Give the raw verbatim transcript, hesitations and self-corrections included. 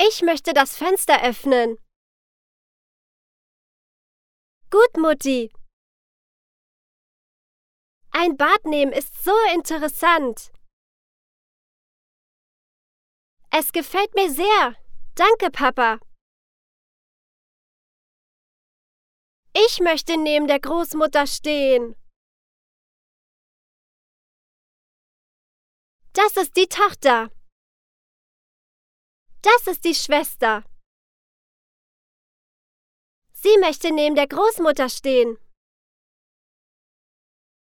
Ich möchte das Fenster öffnen. Gut, Mutti. Ein Bad nehmen ist so interessant. Es gefällt mir sehr. Danke, Papa. Ich möchte neben der Großmutter stehen. Das ist die Tochter. Das ist die Schwester. Sie möchte neben der Großmutter stehen.